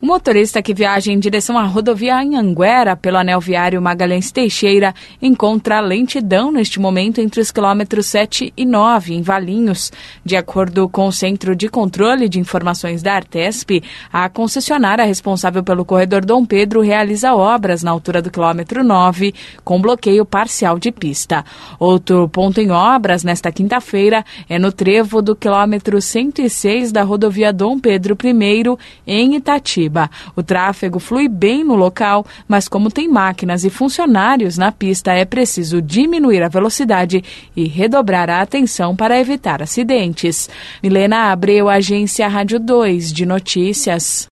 O motorista que viaja em direção à rodovia Anhanguera, pelo anel viário Magalhães Teixeira, encontra lentidão neste momento entre os quilômetros 7 e 9, em Valinhos. De acordo com o Centro de Controle de Informações da Artesp, a concessionária responsável pelo corredor Dom Pedro realiza obras na altura do quilômetro 9, com bloqueio parcial de pista. Outro ponto em obras nesta quinta-feira é no trevo do quilômetro 106 da rodovia Dom Pedro I, em Itatiba. O tráfego flui bem no local, mas como tem máquinas e funcionários na pista, é preciso diminuir a velocidade e redobrar a atenção para evitar acidentes. Milena Abreu, Agência Rádio 2 de Notícias.